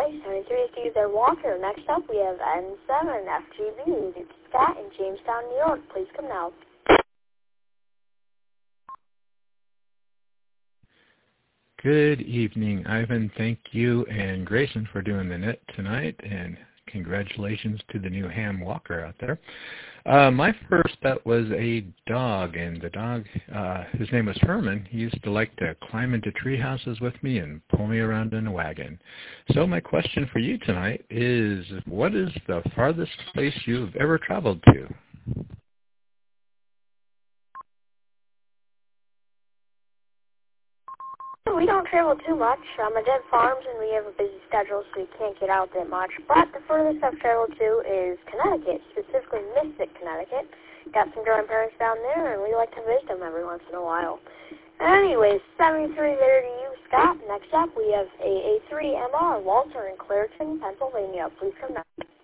73 is there, Walker. Next up, we have N7 FGB. It's Scott in Jamestown, New York. Please come now. Good evening, Ivan. Thank you and Grayson for doing the net tonight, and congratulations to the new Ham Walker out there. My first bet was a dog, and the dog, his name was Herman. He used to like to climb into tree houses with me and pull me around in a wagon. So my question for you tonight is, what is the farthest place you've ever traveled to? We don't travel too much. I'm a Dead Farms, and we have a busy schedule, so we can't get out that much. But the furthest I've traveled to is Connecticut, specifically Mystic, Connecticut. Got some grandparents down there, and we like to visit them every once in a while. Anyways, 73 there to you, Scott. Next up, we have AA3MR, Walter in Clairton, Pennsylvania. Please come back.